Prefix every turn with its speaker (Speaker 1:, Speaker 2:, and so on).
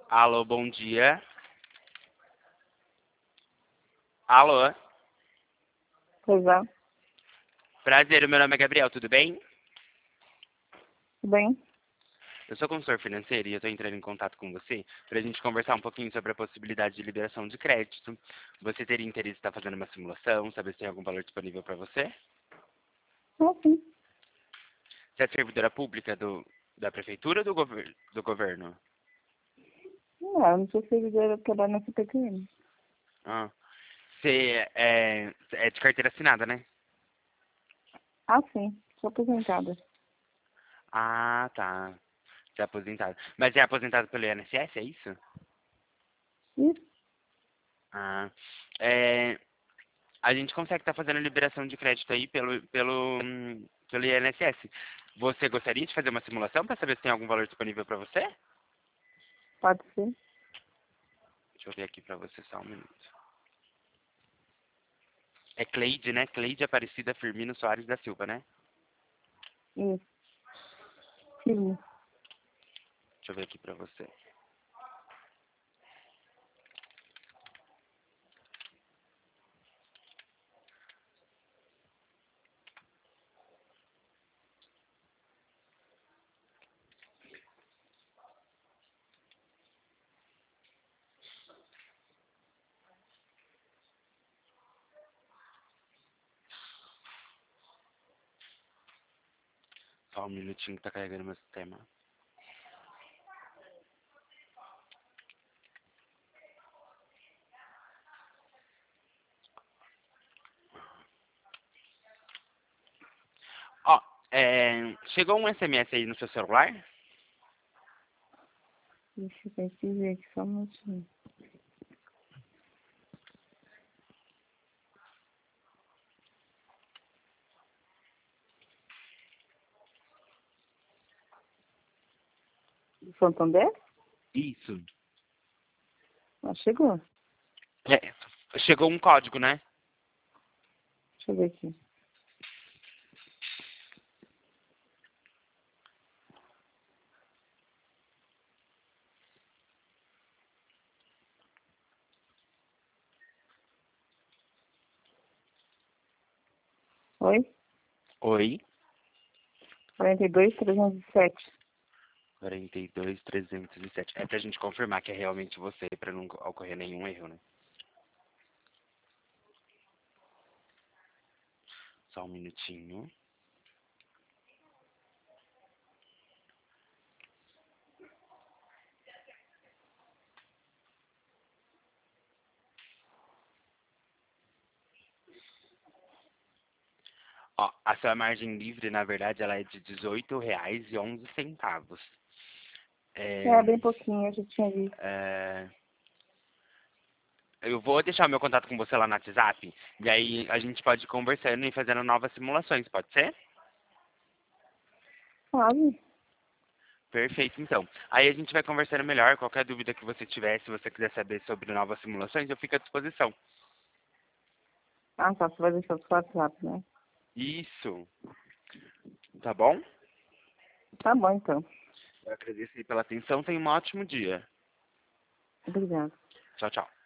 Speaker 1: Alô, bom dia. Alô,
Speaker 2: Pois é,
Speaker 1: prazer, meu nome é Gabriel, tudo bem?
Speaker 2: tudo bem?
Speaker 1: Eu sou consultor financeiro e eu estou entrando em contato com você para a gente conversar um pouquinho sobre a possibilidade de liberação de crédito. Você teria interesse em estar fazendo uma simulação, saber se tem algum valor disponível para você?
Speaker 2: Ah, sim.
Speaker 1: Você é servidora pública da prefeitura ou do governo?
Speaker 2: Não, não sou servidora trabalho na CPQM.
Speaker 1: Ah, você é de carteira assinada, né?
Speaker 2: Ah, sim, sou aposentada.
Speaker 1: Ah, tá. Você é aposentado. Mas é aposentado pelo INSS, é isso?
Speaker 2: Isso,
Speaker 1: Ah, é, a gente consegue estar fazendo liberação de crédito aí pelo INSS. Você gostaria de fazer uma simulação para saber se tem algum valor disponível para você?
Speaker 2: pode ser.
Speaker 1: Deixa eu ver aqui para você só um minuto. É Cleide, né? Cleide Aparecida Firmino Soares da Silva, né?
Speaker 2: Isso, firme.
Speaker 1: Deixa eu ver aqui para você. Só um minutinho que tá carregando meu sistema. Ó, chegou um SMS aí no seu celular?
Speaker 2: Deixa eu pesquisar aqui só um minutinho. Do Santander?
Speaker 1: Isso.
Speaker 2: Ah, chegou.
Speaker 1: Chegou um código, né?
Speaker 2: Deixa eu ver aqui. Oi?
Speaker 1: Oi.
Speaker 2: 42.307.
Speaker 1: 42.307. É pra gente confirmar que é realmente você, pra não ocorrer nenhum erro, né? Só um minutinho. Ó, a sua margem livre, na verdade, ela é de R$ 18,11.
Speaker 2: É,
Speaker 1: É,
Speaker 2: bem pouquinho, eu já tinha visto.
Speaker 1: é, eu vou deixar meu contato com você lá no WhatsApp, e aí a gente pode ir conversando e fazendo novas simulações, pode ser?
Speaker 2: Sabe?
Speaker 1: Perfeito, então. Aí a gente vai conversando melhor. Qualquer dúvida que você tiver, se você quiser saber sobre novas simulações, eu fico à disposição.
Speaker 2: Ah, tá, você vai deixar o WhatsApp, né?
Speaker 1: Isso. Tá bom?
Speaker 2: Tá bom, então.
Speaker 1: Eu agradeço aí pela atenção. Tenha um ótimo dia.
Speaker 2: Obrigada.
Speaker 1: Tchau, tchau.